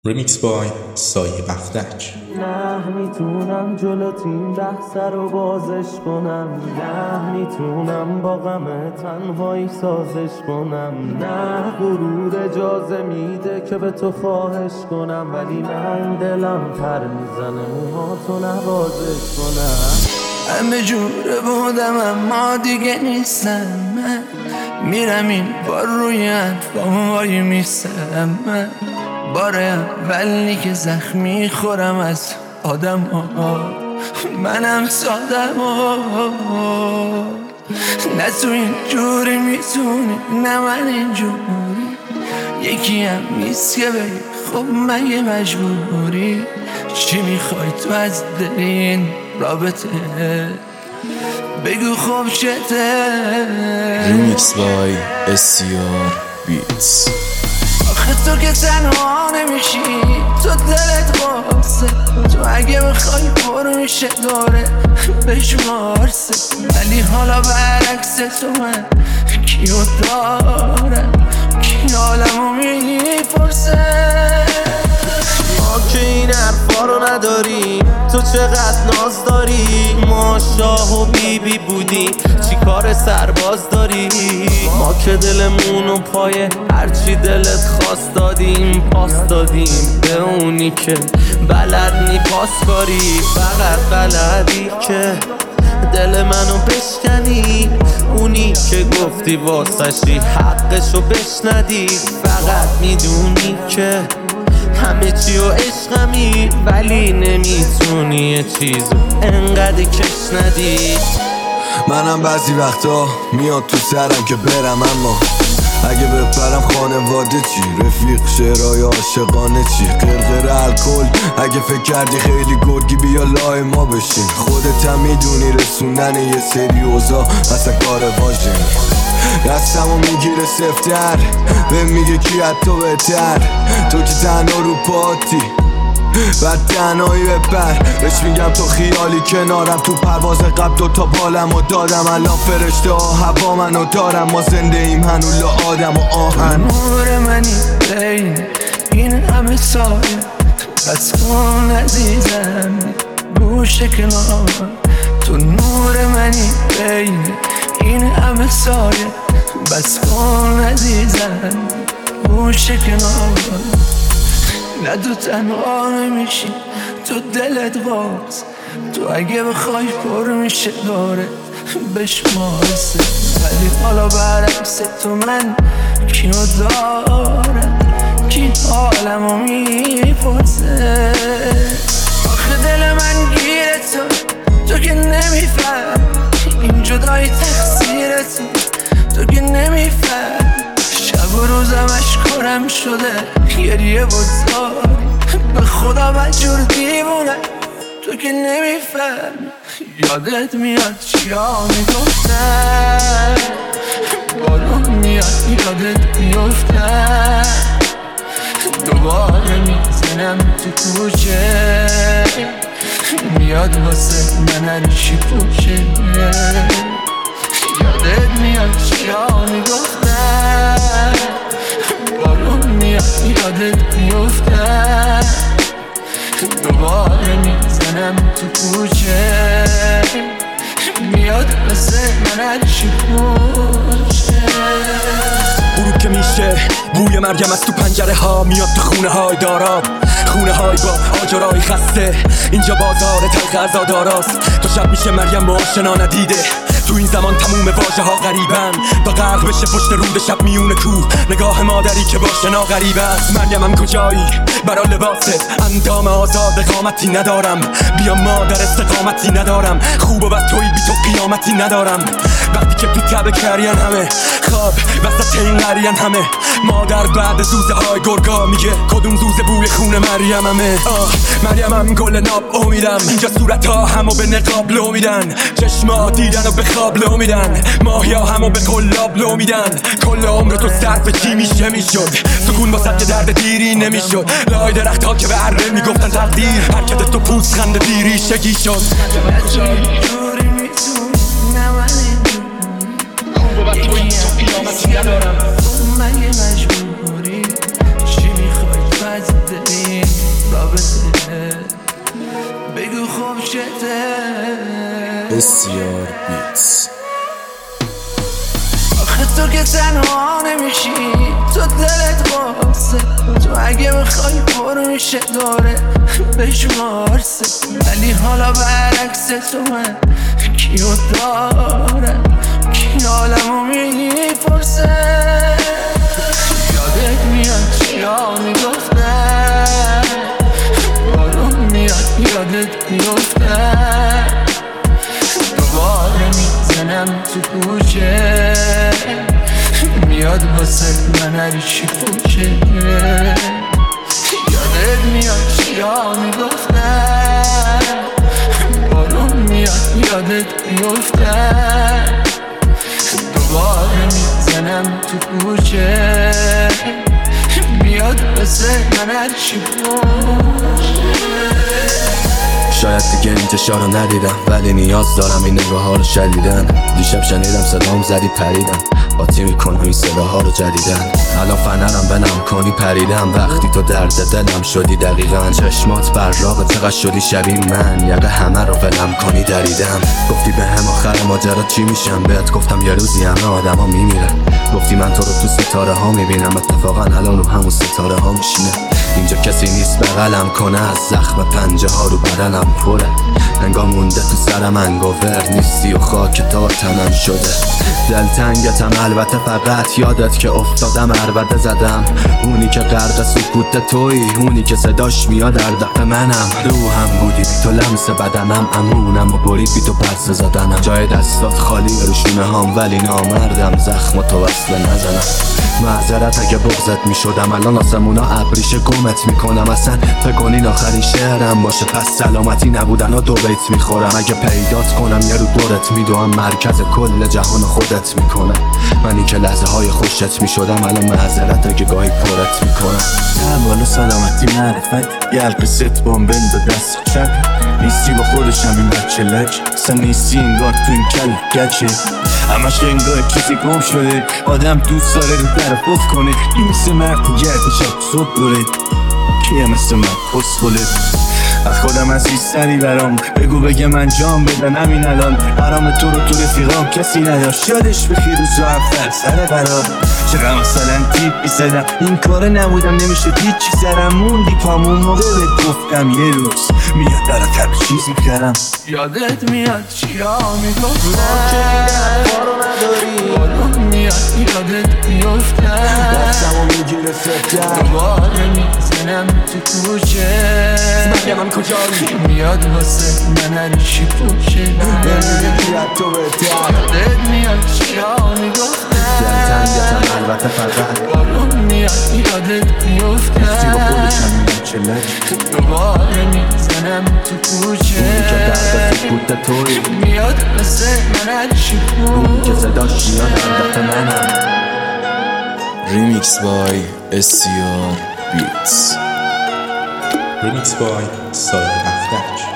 ریمیکس بای سایه بختک. نه میتونم جلو تیم بحث رو بازش کنم، نه میتونم با غم تنهایی سازش کنم، نه غرور اجازه میده که به تو خواهش کنم، ولی من دلم پر میزنه موهاتو نوازش کنم. همه جور بودم اما دیگه نیستم، من میرم این بار روی حرفام وای میستم، من بار اولی که زخمی خورم از آدم ها، منم سادم ها. نه تو این جوری میتونی، نه من این جوری، یکی هم نیست که بگی خب مگه مجبوری، چی میخوای تو از دل این رابطه، بگو خب چته. ریمیکس بای SCR بیتس. آخه تو که تنها نمیشی، تو دلت قاسه، تو اگه بخوای برو میشه داره بشمارسه، ولی حالا برعکس تو من کیو دارم، کی حالمو میپرسه. ما که این حرفا رو نداریم، تو چقدر ناز داری، ما شاه و بیبی بودیم چی کار سرباز داری، ما که دلمون و پای هرچی دلت خواست دادیم پاس دادیم به اونی که بلد نی پاس کاری، فقط بلدی که دل منو بشکنی، اونی که گفتی واسشی حقشو بشندی، فقط میدونی که همه چی و عشقمی، ولی نمیتونی یه چیزو انقدر کش ندی. منم بعضی وقتا میاد تو سرم که برم، اما اگه بپرم خانواده چی، رفیق شعرهای عاشقانه چی، قرقر الکل اگه فکر کردی خیلی گرگی بیا لای ما بشین، خودت هم میدونی رسوندن یه سری اوضاع اصلا کار واژنی، دستمو میگیره سفتر به میگه کی از تو بهتر، تو که تنها رو پاتی بعد تنهایی بپر، بهش میگم تو خیالی کنارم، تو پرواز قبل دوتا بالمو دادم، الان فرشته ها هوا منو دارم، ما زنده ایم هنوز آدم و آهن. نور منی بین این همه سایه، بس کن عزیزم گوش کنار، تو نور منی بین این همه سایه، بس کن عزیزم گوش کنار، نه تو تنها نمیشی، تو دلت باز، تو اگه بخوای پر میشه داره بشمارسه، ولی حالا برعکس تو من کیو دارم، کی حالمو میپرسه. آخه دل من گیره تو که نمیفهم، این جدایی تقصیر تو که نمیفهم، شب و روزم اشکارم شده گریه بزار، به خدا بدجور دیوونه تو که نمیفهم، یادت میاد چیا میگفتن، بالون میاد یادت میفتن، دوباره میزنم تو کوچه، میاد واسه من هرچی پوچه، یادت میاد چیا میگفتن، بالون میاد یادت میفتن، دوباره میزنم تو کوچه، میاد واسه من هرچی پوچه. غروب که میشه بوی مریم از تو پنجره ها میاد تو خونه های دارام، خونه های با آجرای خسته، اینجا بازار تلخ عزاداراست، تا شب میشه مریم با آشنا ندیده، تو این زمان تموم واژه ها غریبن، تا غرق بشه پشت رود شب میونه کوه، نگاه مادری که با شنا غریب است. مریمم کجایی برا لباست، اندام آزاد قامتی ندارم، بیا مادر استقامتی ندارم، خوب و بد توی بی تو قیامتی ندارم، وقتی که تو تب کرین همه خواب وسط این قریان همه، مادر بعد زوزه های گرگا میگه کدوم زوزه بوی خون مریم همه. مریمم گل ناب امیدم، اینجا صورت ها همو به نقاب لو میدن، چشما دیدن و به خواب لو میدن، ماهیا همو به قلاب لو میدن، کل عمر تو صرف چی میشه میشد، سکون واسه که درد دیری نمیشد، لای درخت ها که به اره میگفتن تقدیر، حرکت تو پوست خنده دیری شگی شد. جوری میتونی نه من خوب و بد توی تو قیامتی ندارم، مگه مجبوری، چی میخوای تو از دلی رابطه بگو خوب شده SCR Beats. آخه تو که تنها نمیشی، تو دلت قاسه، تو اگه بخوای برو میشه داره بشمارسه، ولی حالا برعکس تو من کیو دارم، کی حالمو میپرسه. یادت میاد چیا میگفتن، بارون میاد یادت میفتن، دوباره میزنم تو کوچه، میاد واسه من هر چی پوچه. یادت میاد چیا میگفتن، بارون میاد یادت میفتن، دوباره میزنم تو کوچه، میاد واسه من هر چی پوچه. شاید دیگه انتشار رو ندیدم، ولی نیاز دارم این نگاه ها رو شدیدن. دیشب شنیدم صدام زدی پریدم، قاطی میکنم این صداها رو جدیدن. الان فنرم بنم کنی پریدم، وقتی تو درد دلم شدی دقیقا. چشمات براغ چقدر شدی شبیه من، یقه همه رو ولم کنی دریدم. گفتی به هم آخر ماجرا چی میشم، بهت گفتم یه روزی همه آدم ها میمیرن. گفتی من تو رو تو ستاره ها میبینم، اتفاقا الان رو همون ستاره ها میشینه. اینجا کسی نیست بغلم کنه، از زخم پنجه ها رو بدنم پره. انگار مونده تو سرم انگوور نیستی و خاک تا تنم شده. دلتنگتم البته، فقط یادت که افتادم عربده زدم. اونی که غرق سکوت توی، اونی که صداش میاد در دفع منم. روحم بودی بی تو لمس بدنم، امونم و برید بی تو پرس زدنم. جای دستات خالی روشونه هام، ولی نامردم زخم تو وصله نزنم. معذرت اگه بغضت میشدم، الان آسمونا ابریشه گمت میکنم. اصلا فکر کنین آخرین شعرم باشه، پس سلامتی نبودن و دو بیت میخورم. اگه پیدات کنم یه رو دورت میدوم، مرکز کل جهان خودت میکنم. منی که لحظه های خوشت میشدم، الان معذرت اگه گاهی پرت میکنم. اول سلامتی معرفت، یه حلقه ست بامبل به دست چپ. نیستی با خودشم این بچه لک، اصلا نیستی انگار تو این کل گچه. همش انگار چیزی گم شده، آدم دوست داره رو طرف افت کنه. این مثل مرد گرد شب صبح دوره، کیه مثل من پس بوله. از خودم عزیزتری برام بگو بگه من جام بدن همین الان. حرام تو رو تو رفیقام کسی نداشت، یادش بخیر روزا اول سر قرار. چقدر مثلا تیپ بیزدم، این کاره نبودم نمیشد هیچی سرم. موندی پامون موقع بهت گفتم یه روز میاد براتر به چیز میکردم. یادت میاد چیا میگفتن، بارون میاد یادت میفتن، دستمو میگیره فتر، دوباره میزنم تو کوچه، مریم کجایی؟ میاد واسه من هر چی پوچه. یاد تو بهتر. یادت میاد چیا میگفتن، دلتنگتم البته، فقط بارون میاد یادت نیستی با خودشم این میفتن، بچه لک. دوباره میزنم تو کوچه، اونی که درد سکوت توی، میاد واسه من هر چی اونی که پوچه. صداش میاد در دفع منم. Remix by SCR Beats. Remix by سایه بختک.